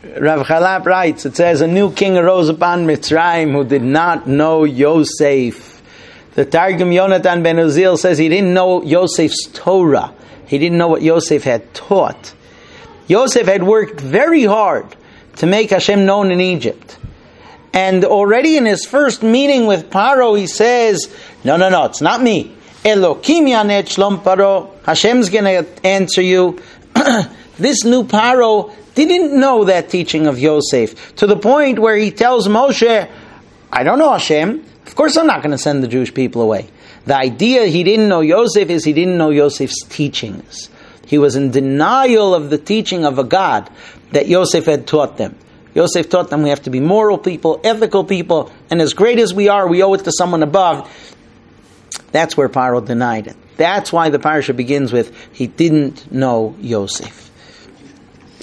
Rav Chalap writes, it says, a new king arose upon Mitzrayim who did not know Yosef. The Targum Yonatan ben Uzziel says he didn't know Yosef's Torah. He didn't know what Yosef had taught. Yosef had worked very hard to make Hashem known in Egypt. And already in his first meeting with Paro, he says, no, it's not me. Elokim yanet shlom Paro. Hashem's going to answer you. This new Paro didn't know that teaching of Yosef, to the point where he tells Moshe, I don't know Hashem. Of course I'm not going to send the Jewish people away. The idea he didn't know Yosef is he didn't know Yosef's teachings. He was in denial of the teaching of a God that Yosef had taught them. Yosef taught them we have to be moral people, ethical people, and as great as we are, we owe it to someone above. That's where Paro denied it. That's why the parasha begins with, he didn't know Yosef.